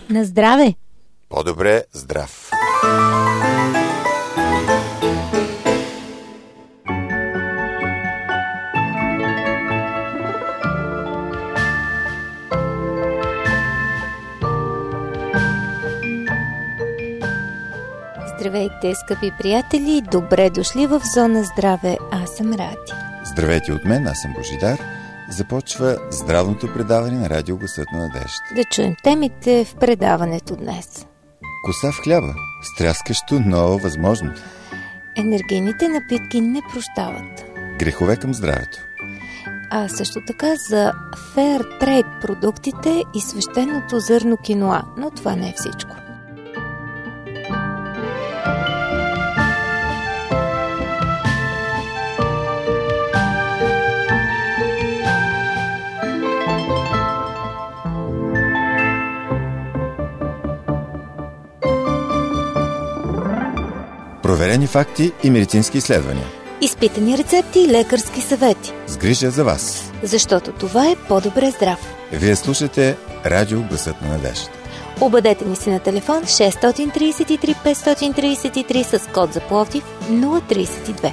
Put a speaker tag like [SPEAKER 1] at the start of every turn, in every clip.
[SPEAKER 1] На здраве!
[SPEAKER 2] По-добре здрав!
[SPEAKER 1] Здравейте, скъпи приятели! Добре дошли в Зона Здраве. Аз съм Ради.
[SPEAKER 2] Здравейте от мен, аз съм Божидар. Започва здравното предаване на Радио Гласът на надеждата.
[SPEAKER 1] Да чуем темите в предаването днес.
[SPEAKER 2] Коса в хляба. Стряскащо, но възможно.
[SPEAKER 1] Енергийните напитки не прощават.
[SPEAKER 2] Грехове към здравето.
[SPEAKER 1] А също така за Fair Trade продуктите и свещеното зърно киноа. Но това не е всичко.
[SPEAKER 2] Проверени факти и медицински изследвания.
[SPEAKER 1] Изпитани рецепти и лекарски съвети.
[SPEAKER 2] С грижа за вас.
[SPEAKER 1] Защото това е по-добре здрав.
[SPEAKER 2] Вие слушате Радио Гласът на надеждата.
[SPEAKER 1] Обадете ни се на телефон 633 533 с код за Пловдив 032.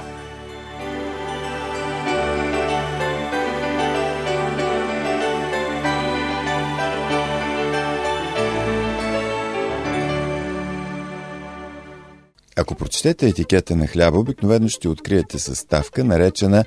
[SPEAKER 2] Ако прочетете етикета на хляба, обикновено ще откриете съставка, наречена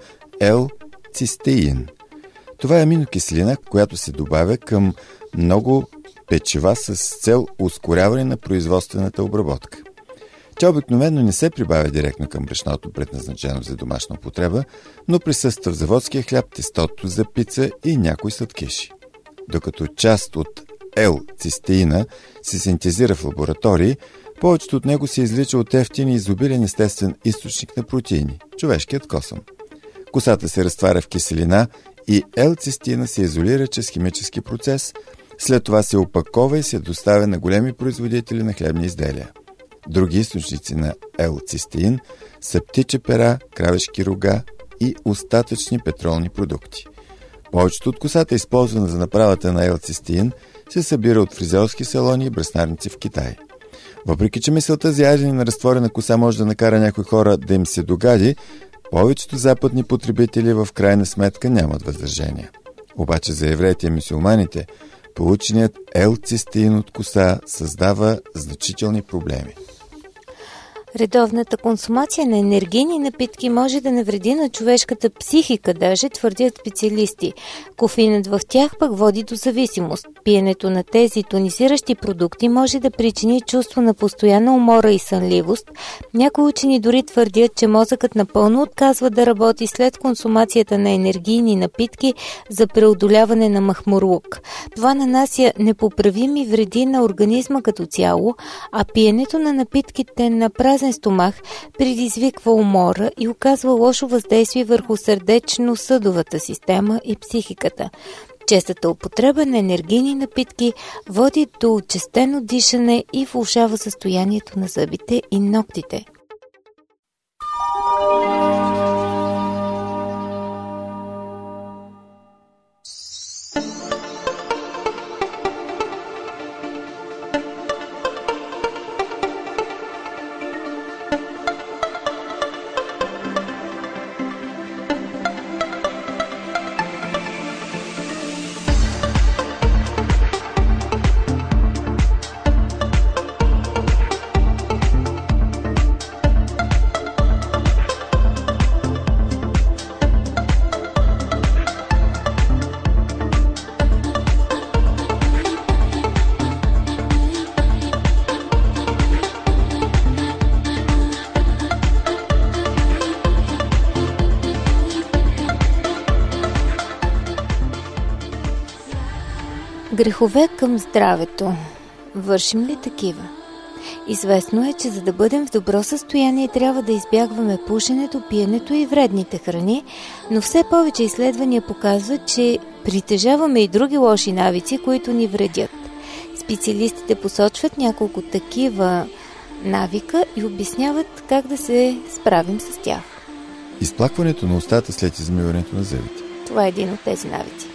[SPEAKER 2] L-цистеин. Това е аминокиселина, която се добавя към много печива с цел ускоряване на производствената обработка. Тя обикновено не се прибавя директно към брашното, предназначено за домашна употреба, но присъства в заводския хляб, тестото за пица и някои сладкиши. Докато част от L-цистеина се синтезира в лаборатории, повечето от него се излича от ефтин и изобилен естествен източник на протеини – човешкият косъм. Косата се разтваря в киселина и L-цистеина се изолира чрез химически процес, след това се опакова и се доставя на големи производители на хлебни изделия. Други източници на L-цистеин са птиче пера, кравешки рога и остатъчни петролни продукти. Повечето от косата, използвана за направата на L-цистеин, се събира от фризьорски салони и браснарници в Китай. Въпреки че мисълта за ядене на разтворена коса може да накара някои хора да им се догади, повечето западни потребители в крайна сметка нямат въздържания. Обаче за евреите и мюсюлманите, полученият L-цистеин от коса създава значителни проблеми.
[SPEAKER 1] Редовната консумация на енергийни напитки може да навреди на човешката психика, даже твърдят специалисти. Кофеинът в тях пък води до зависимост. Пиенето на тези тонизиращи продукти може да причини чувство на постоянна умора и сънливост. Някои учени дори твърдят, че мозъкът напълно отказва да работи след консумацията на енергийни напитки за преодоляване на махмурлук. Това нанася непоправими вреди на организма като цяло, а пиенето на напитките на празен стомах предизвиква умора и оказва лошо въздействие върху сърдечно-съдовата система и психиката. Честата употреба на енергийни напитки води до учестено дишане и влошава състоянието на зъбите и ногтите. Грехове към здравето. Вършим ли такива? Известно е, че за да бъдем в добро състояние трябва да избягваме пушенето, пиенето и вредните храни, но все повече изследвания показват, че притежаваме и други лоши навици, които ни вредят. Специалистите посочват няколко такива навика и обясняват как да се справим с тях.
[SPEAKER 2] Изплакването на устата след измиването на зъбите.
[SPEAKER 1] Това е един от тези навици.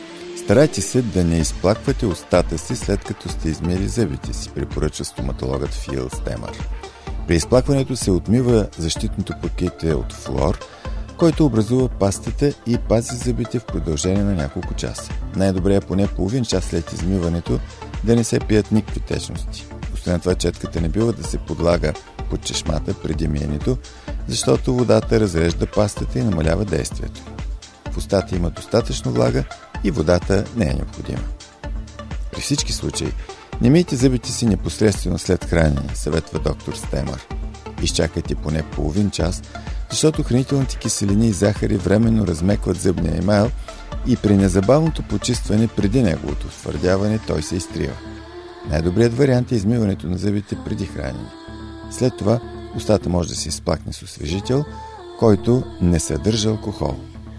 [SPEAKER 2] Старайте се да не изплаквате устата си, след като сте измили зъбите си, препоръчва стоматологът Фил Стемър. При изплакването се отмива защитното покритие от флуор, който образува пастата и пази зъбите в продължение на няколко часа. Най-добре е поне половин час след измиването да не се пият никакви течности. Освен това, четката не бива да се подлага под чешмата преди миенето, защото водата разрежда пастата и намалява действието. В устата има достатъчно влага и водата не е необходима. При всички случаи, не мийте зъбите си непосредствено след хранене, съветва доктор Стемър. Изчакайте поне половин час, защото хранителните киселини и захари временно размекват зъбния емайл и при незабавното почистване преди неговото втвърдяване той се изтрива. Най-добрият вариант е измиването на зъбите преди хранене. След това устата може да се изплакне с освежител, който не съдържа алкохол.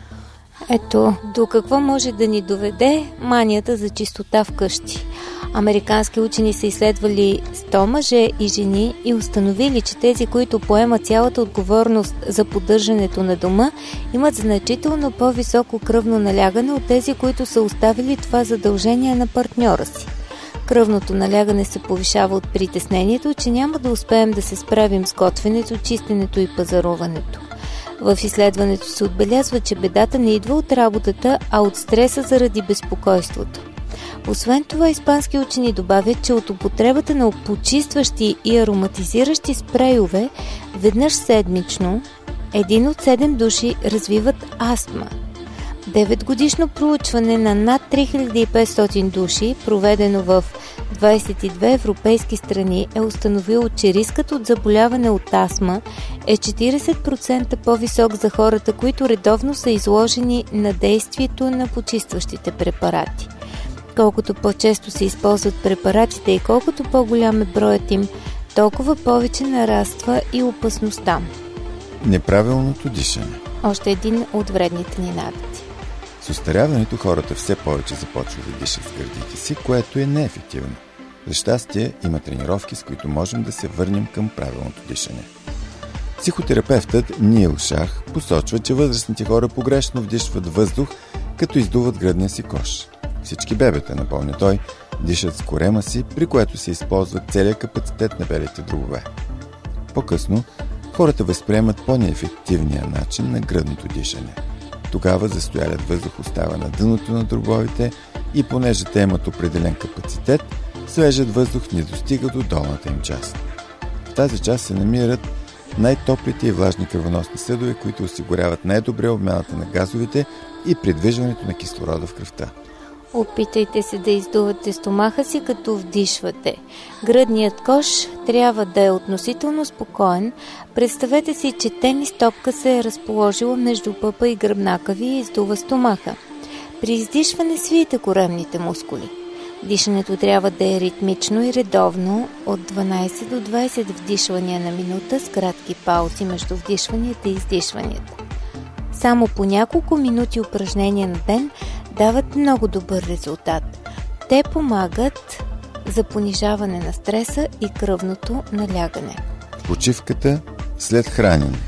[SPEAKER 1] Ето, до какво може да ни доведе манията за чистота вкъщи. Американски учени са изследвали 100 мъже и жени и установили, че тези, които поемат цялата отговорност за поддържането на дома, имат значително по-високо кръвно налягане от тези, които са оставили това задължение на партньора си. Кръвното налягане се повишава от притеснението, че няма да успеем да се справим с готвенето, чистенето и пазаруването. В изследването се отбелязва, че бедата не идва от работата, а от стреса заради безпокойството. Освен това, испански учени добавят, че от употребата на почистващи и ароматизиращи спрейове веднъж седмично 1 от 7 души развиват астма. 9-годишно проучване на над 3500 души, проведено в 22 европейски страни, е установило, че рискът от заболяване от астма е 40% по-висок за хората, които редовно са изложени на действието на почистващите препарати. Колкото по-често се използват препаратите и колкото по-голям е броят им, толкова повече нараства и опасността.
[SPEAKER 2] Неправилното дишане.
[SPEAKER 1] Още един от вредните ни навици.
[SPEAKER 2] С остаряването хората все повече започват да дишат с гърдите си, което е неефективно. За щастие има тренировки, с които можем да се върнем към правилното дишане. Психотерапевтът Нил Шах посочва, че възрастните хора погрешно вдишват въздух, като издуват гръдния си кош. Всички бебета, напомня той, дишат с корема си, при което се използва целият капацитет на белите дробове. По-късно, хората възприемат по-неефективния начин на гръдното дишане. Тогава застоялият въздух остава на дъното на дробовите и понеже те имат определен капацитет, свежият въздух не достига до долната им част. В тази част се намират най-топлите и влажни кръвоносни съдове, които осигуряват най-добре обмяната на газовите и придвижването на кислорода в кръвта.
[SPEAKER 1] Опитайте се да издувате стомаха си, като вдишвате. Гръдният кош трябва да е относително спокоен. Представете си, че тенис топка се е разположила между пъпа и гръбнака ви и издува стомаха. При издишване свийте коремните мускули. Дишането трябва да е ритмично и редовно, от 12 до 20 вдишвания на минута с кратки паузи между вдишванията и издишванията. Само по няколко минути упражнения на ден дават много добър резултат. Те помагат за понижаване на стреса и кръвното налягане.
[SPEAKER 2] Почивката след хранене.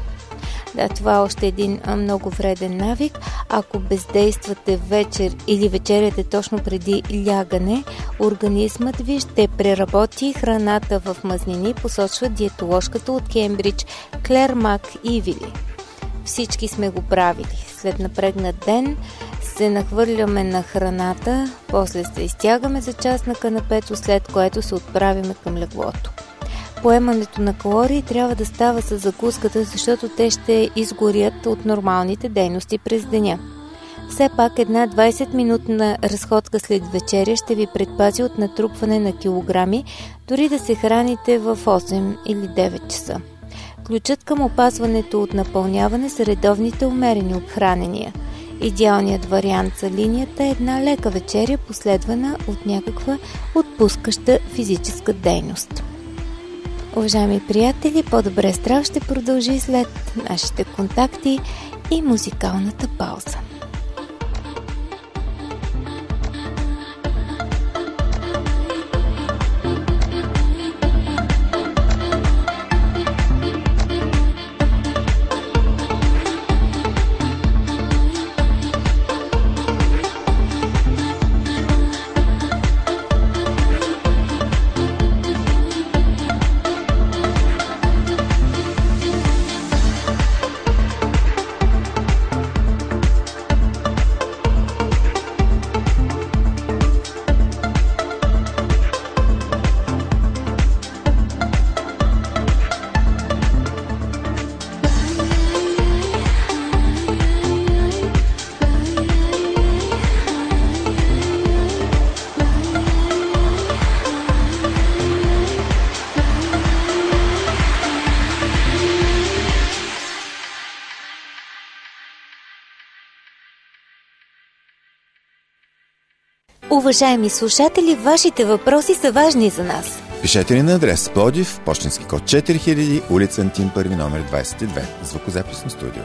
[SPEAKER 1] Да, това е още един много вреден навик. Ако бездействате вечер или вечеряте точно преди лягане, организмът ви ще преработи храната в мазнини, посочва диетоложката от Кембридж Клер Мак Ивили. Всички сме го правили. След напрегнат ден се нахвърляме на храната, после се изтягаме за час на канапето, след което се отправиме към леглото. Поемането на калории трябва да става с закуската, защото те ще изгорят от нормалните дейности през деня. Все пак една 20-минутна разходка след вечеря ще ви предпази от натрупване на килограми, дори да се храните в 8 или 9 часа. Ключът към опазването от напълняване са редовните умерени обхранения. Идеалният вариант за линията е една лека вечеря, последвана от някаква отпускаща физическа дейност. Уважаеми приятели, по-добре здрав ще продължи след нашите контакти и музикалната пауза. Уважаеми слушатели, вашите въпроси са важни за нас.
[SPEAKER 2] Пишете ни на адрес Пловдив, пощенски код 4000, улица Антим I, номер 22, звукозаписно студио.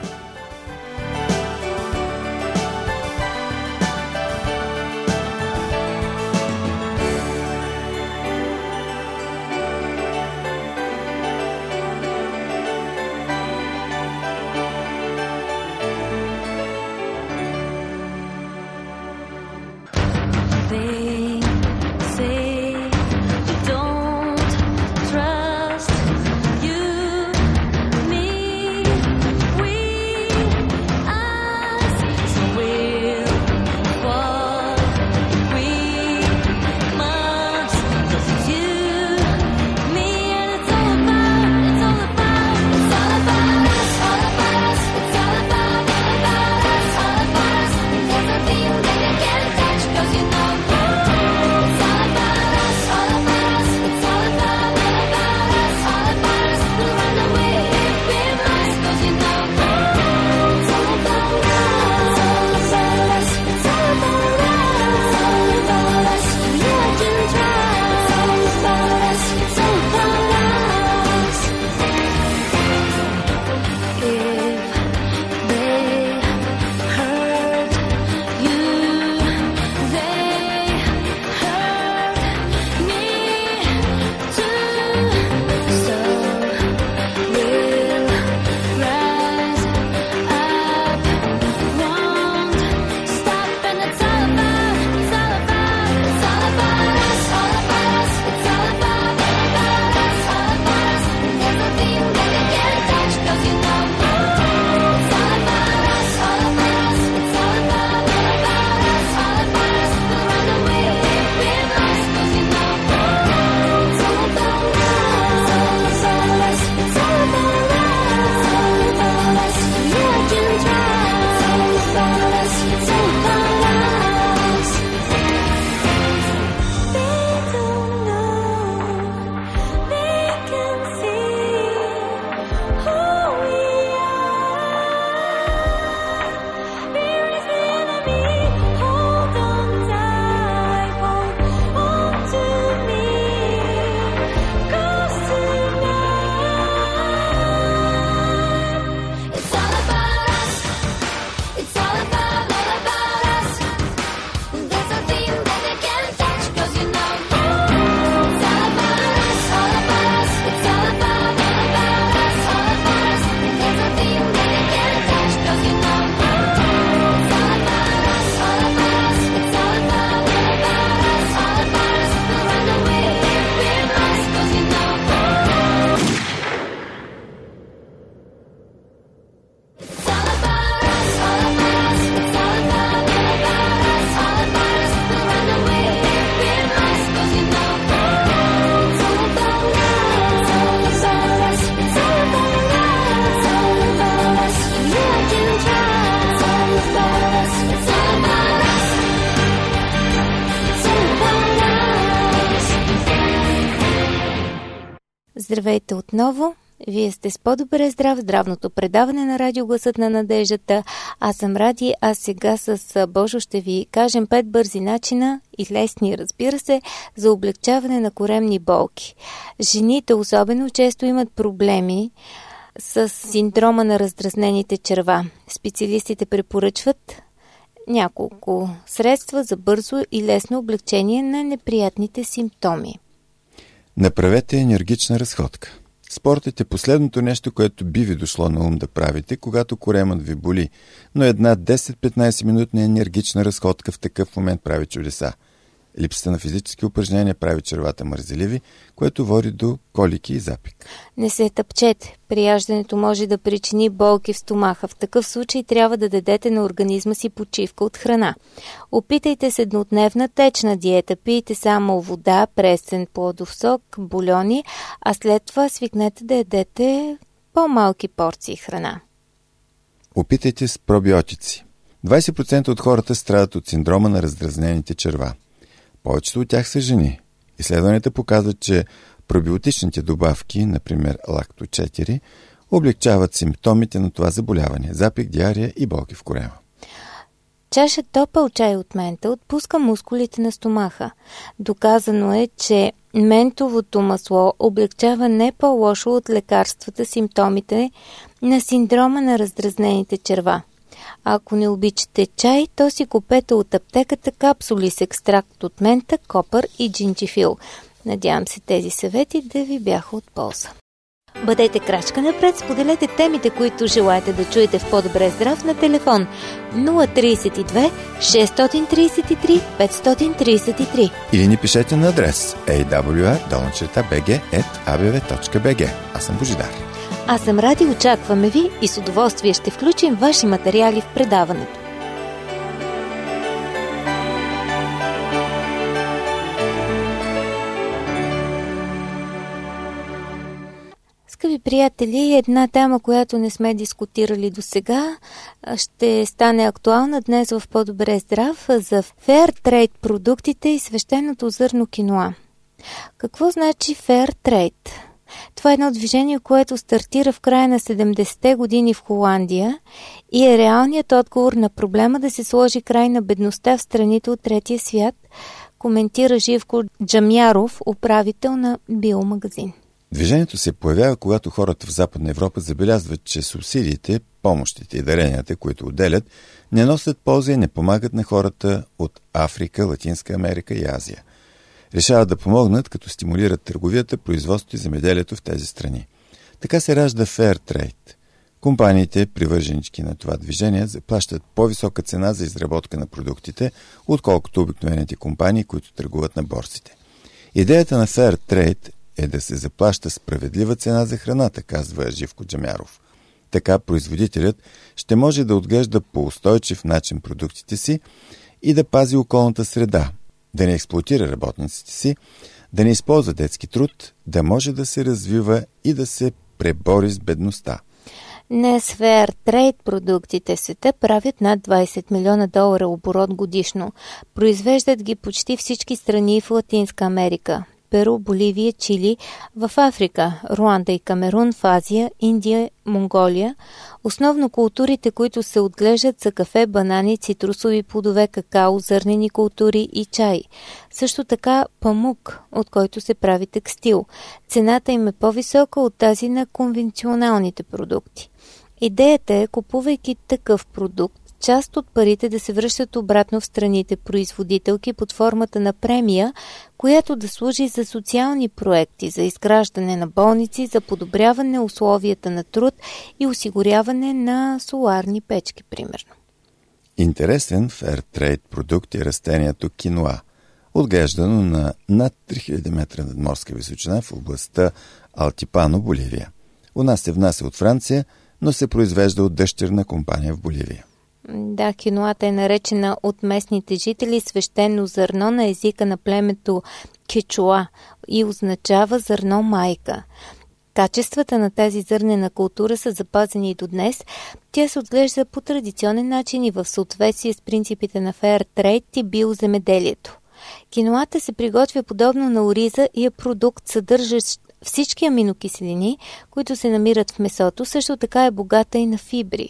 [SPEAKER 1] Здравейте отново! Вие сте с По-добре здрав, здравното предаване на Радио Гласът на надеждата. Аз съм Ради, а сега с Божо ще ви кажем 5 бързи начина и лесни, разбира се, за облегчаване на коремни болки. Жените особено често имат проблеми с синдрома на раздразнените черва. Специалистите препоръчват няколко средства за бързо и лесно облегчение на неприятните симптоми.
[SPEAKER 2] Направете енергична разходка. Спортът е последното нещо, което би ви дошло на ум да правите, когато коремът ви боли, но една 10-15 минутна енергична разходка в такъв момент прави чудеса. Липсата на физически упражнения прави червата мързеливи, което води до колики и запик.
[SPEAKER 1] Не се тъпчете. Прияждането може да причини болки в стомаха. В такъв случай трябва да дадете на организма си почивка от храна. Опитайте се еднодневна течна диета. Пийте само вода, пресен плодов сок, бульони, а след това свикнете да ядете по-малки порции храна.
[SPEAKER 2] Опитайте с пробиотици. 20% от хората страдат от синдрома на раздразнените черва. Повечето от тях са жени. Изследванията показват, че пробиотичните добавки, например лакто-4, облегчават симптомите на това заболяване – запик, диария и болки в корема.
[SPEAKER 1] Чаша топъл чай от мента отпуска мускулите на стомаха. Доказано е, че ментовото масло облегчава не по-лошо от лекарствата симптомите на синдрома на раздразнените черва. Ако не обичате чай, то си купете от аптеката капсули с екстракт от мента, копър и джинджифил. Надявам се тези съвети да ви бяха от полза. Бъдете крачка напред, споделете темите, които желаете да чуете в По-добре здрав на телефон 032 633 533.
[SPEAKER 2] Или ни пишете на адрес awr@abv.bg. Аз съм Божидар.
[SPEAKER 1] Аз съм Ради, очакваме ви и с удоволствие ще включим ваши материали в предаването. Скъпи приятели, една тема, която не сме дискутирали до сега, ще стане актуална днес в По-добре здрав за Fair Trade продуктите и свещеното зърно киноа. Какво значи Fair Trade? Това е едно движение, което стартира в края на 70-те години в Холандия и е реалният отговор на проблема да се сложи край на бедността в страните от третия свят, коментира Живко Джамяров, управител на биомагазин.
[SPEAKER 2] Движението се появява, когато хората в Западна Европа забелязват, че субсидиите, помощите и даренията, които отделят, не носят полза и не помагат на хората от Африка, Латинска Америка и Азия. Решават да помогнат, като стимулират търговията, производството и земеделието в тези страни. Така се ражда Fair Trade. Компаниите, привърженички на това движение, заплащат по-висока цена за изработка на продуктите, отколкото обикновените компании, които търгуват на борсите. Идеята на Fair Trade е да се заплаща справедлива цена за храната, казва Живко Джамяров. Така производителят ще може да отглежда по устойчив начин продуктите си и да пази околната среда, да не експлоатира работниците си, да не използва детски труд, да може да се развива и да се пребори с бедността.
[SPEAKER 1] Днес Fair Trade продуктите в света правят над $20 милиона оборот годишно. Произвеждат ги почти всички страни в Латинска Америка. Перу, Боливия, Чили, в Африка, Руанда и Камерун, в Азия, Индия, Монголия. Основно културите, които се отглеждат, са кафе, банани, цитрусови плодове, какао, зърнени култури и чай. Също така памук, от който се прави текстил. Цената им е по-висока от тази на конвенционалните продукти. Идеята е, купувайки такъв продукт, част от парите да се връщат обратно в страните производителки под формата на премия, която да служи за социални проекти, за изграждане на болници, за подобряване условията на труд и осигуряване на соларни печки, примерно.
[SPEAKER 2] Интересен Fair Trade продукт е растението киноа, отглеждано на над 3000 метра надморска височина в областта Алтипано, Боливия. У нас се внася от Франция, но се произвежда от дъщерна компания в Боливия.
[SPEAKER 1] Да, киноата е наречена от местните жители свещено зърно на езика на племето кечуа и означава зърно майка. Качествата на тази зърнена култура са запазени и до днес. Тя се отглежда по традиционен начин и в съответствие с принципите на Fair Trade и биоземеделието. Киноата се приготвя подобно на ориза и е продукт, съдържащ всички аминокиселини, които се намират в месото, също така е богата и на фибри.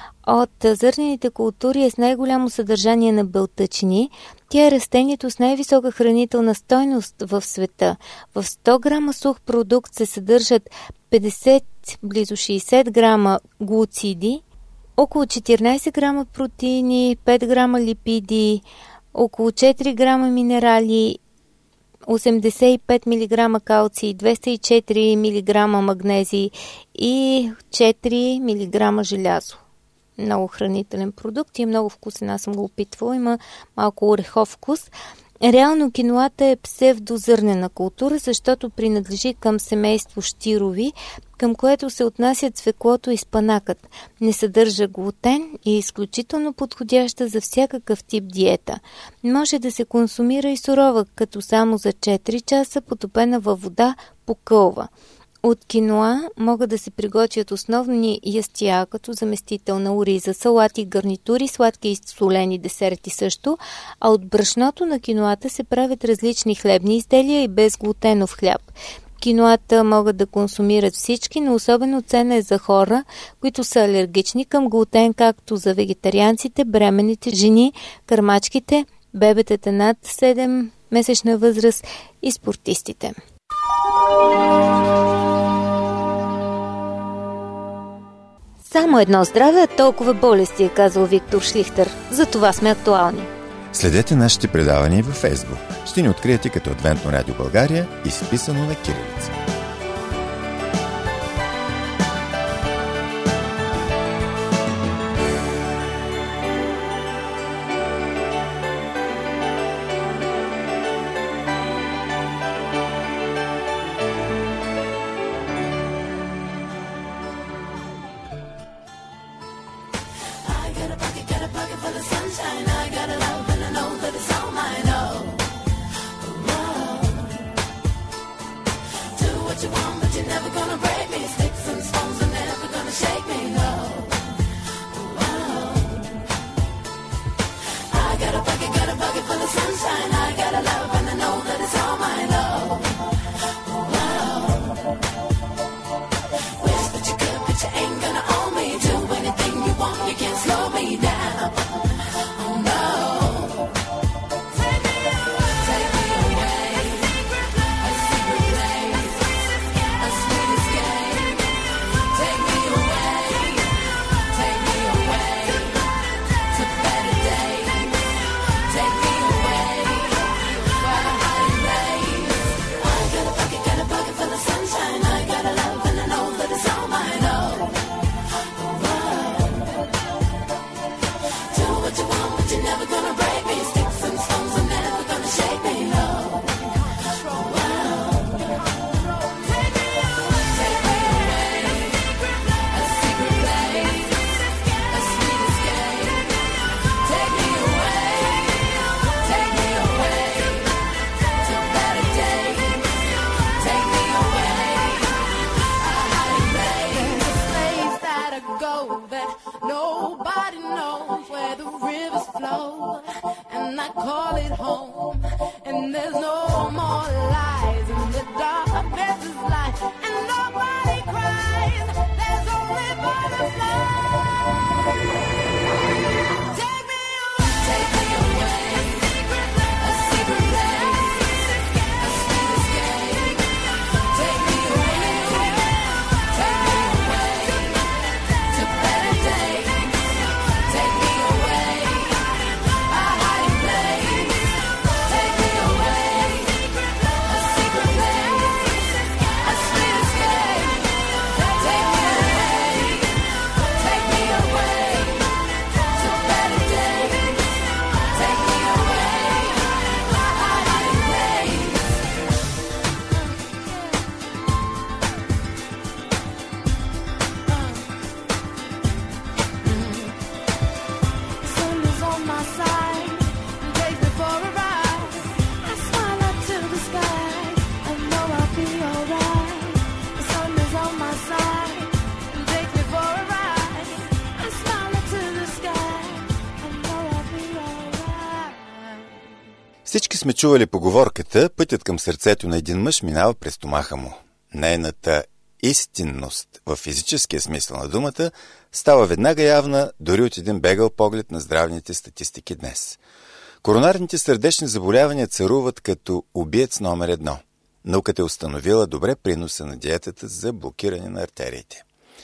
[SPEAKER 1] От зърнените култури е с най-голямо съдържание на белтъчини. Тя е растението с най-висока хранителна стойност в света. В 100 грама сух продукт се съдържат 50, близо 60 грама глуциди, около 14 грама протеини, 5 грама липиди, около 4 грама минерали, 85 мг калций, 204 мг магнезий и 4 мг желязо. Много хранителен продукт и е много вкусен. Аз съм го опитвала. Има малко орехов вкус. Реално киноата е псевдозърнена култура, защото принадлежи към семейство щирови, към което се отнасят цвеклото и спанакът. Не съдържа глутен и е изключително подходяща за всякакъв тип диета. Може да се консумира и сурова, като само за 4 часа потопена във вода покълва. От киноа могат да се приготвят основни ястия, като заместител на ориза, салати, гарнитури, сладки и солени десерти също, а от брашното на киноата се правят различни хлебни изделия и безглутенов хляб. Киноата могат да консумират всички, но особено ценна е за хора, които са алергични към глутен, както за вегетарианците, бременните жени, кърмачките, бебетата над 7-месечна възраст и спортистите. Само едно здраве, а толкова болести, е казал Виктор Шлихтер. За това сме актуални.
[SPEAKER 2] Следете нашите предавания във Фейсбук. Ще ни откриете като Адвентно радио България, изписано на кирилица. Всички сме чували поговорката: пътят към сърцето на един мъж минава през стомаха му. Нейната истинност в физическия смисъл на думата става веднага явна дори от един бегъл поглед на здравните статистики днес. Коронарните сърдечни заболявания царуват като убиец номер 1. Науката е установила добре приноса на диетата за блокиране на артериите.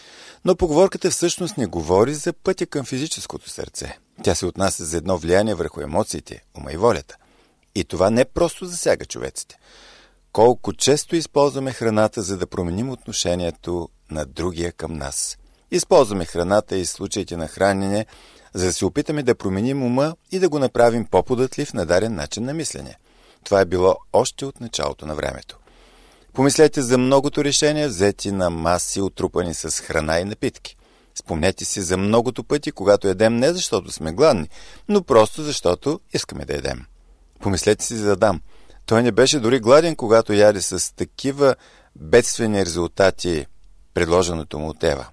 [SPEAKER 2] Но поговорката всъщност не говори за пътя към физическото сърце. Тя се отнася за едно влияние върху емоциите, ума и волята. И това не просто засяга човеците. Колко често използваме храната, за да променим отношението на другия към нас. Използваме храната и случаите на хранене, за да се опитаме да променим ума и да го направим по-податлив на даден начин на мислене. Това е било още от началото на времето. Помислете за многото решения, взети на маси, отрупани с храна и напитки. Спомнете си за многото пъти, когато ядем не защото сме гладни, но просто защото искаме да ядем. Помислете си за Адам. Той не беше дори гладен, когато яде с такива бедствени резултати предложеното му от Ева.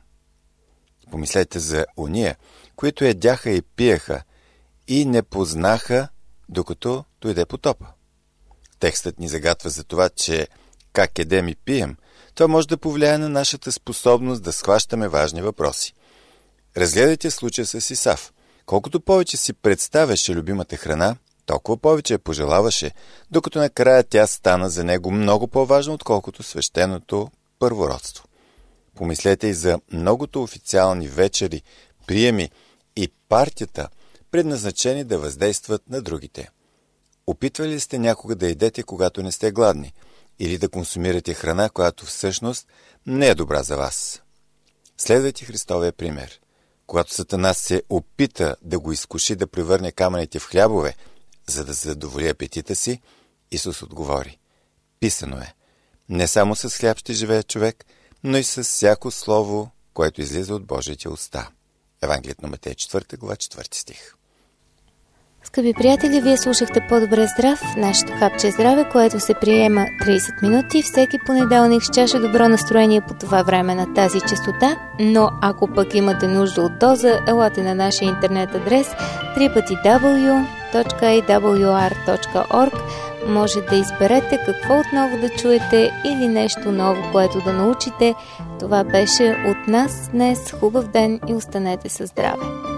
[SPEAKER 2] Помислете за ония, които ядяха и пиеха и не познаха, докато дойде потопа. Текстът ни загатва за това, че как едем и пием, това може да повлияе на нашата способност да схващаме важни въпроси. Разгледайте случая с Исав. Колкото повече си представяше любимата храна, толкова повече я пожелаваше, докато накрая тя стана за него много по-важна, отколкото свещеното първородство. Помислете и за многото официални вечери, приеми и партията, предназначени да въздействат на другите. Опитвали ли сте някога да едете, когато не сте гладни, или да консумирате храна, която всъщност не е добра за вас? Следвайте Христовия пример. Когато Сатана се опита да го изкуши да превърне камъните в хлябове, за да задоволи апетита си, Исус отговори: писано е, не само с хляб ще живее човек, но и с всяко слово, което излиза от Божиите уста. Евангелието на Матей 4 глава 4 стих.
[SPEAKER 1] Скъпи приятели, вие слушахте По-добре здрав, нашето хапче здраве, което се приема 30 минути всеки понеделник с чаша добро настроение по това време на тази честота, но ако пък имате нужда от доза, елате на нашия интернет адрес www.awr.org. Може да изберете какво отново да чуете или нещо ново, което да научите. Това беше от нас днес. Хубав ден и останете със здраве!